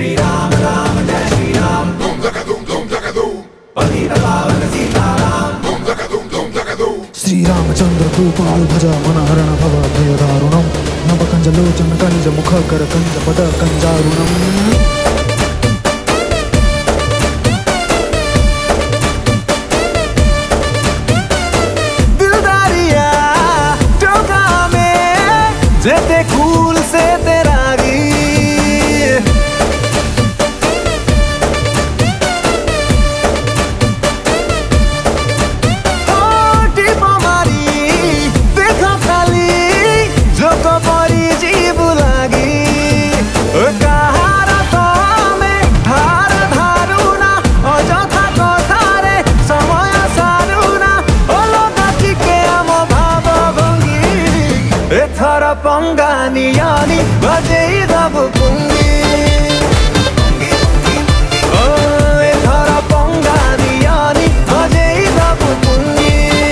श्री राम राम जय श्री राम धूम धका धूम धूम धका धूम पतित पावन सीताराम धूम धका धूम धूम धका धूम श्रीरामचंद्र कृपाळु भज मनहरण भव भयदारुणं नवकंजलोचन कंज मुखकर कंज पद कंजारुणम् जेते फूल से तेरागी टिपो मारी देखो खाली जो को परी जीव लागी कहार तो में धार धारुना अजथा कथारे समय सारुना ओलोगा टिके आम भाव भंगी एथर पंगानियानी बजेई दब पुंगी ओ एथर पंगानियानी बजेई दब पुंगी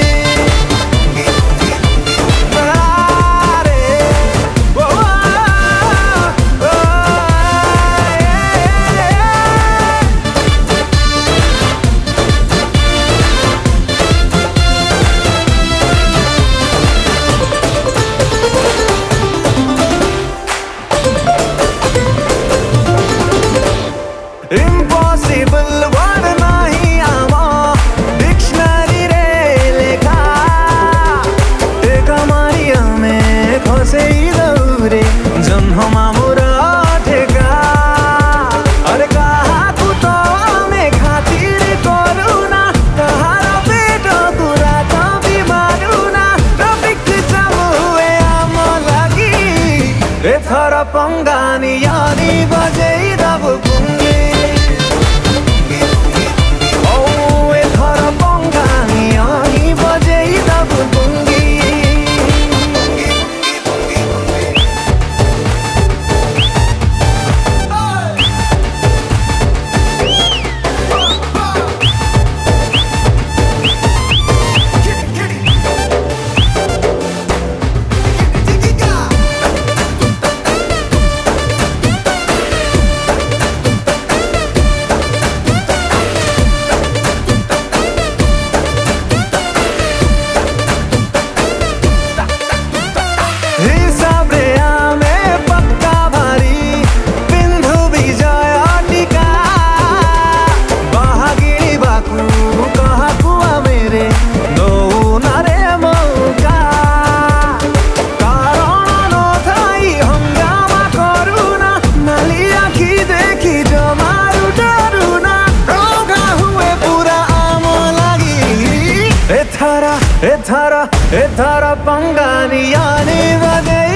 Impossible word nahi ama dictionary re lekha ek amariya mein phase daure janma mora theka are kaha tu to mein khatir karuna kahara peto pura ta bimaruna traffic jam hue am lagi ethara pangani yani bajei dab pungi एथरा पंगानी यानी बजे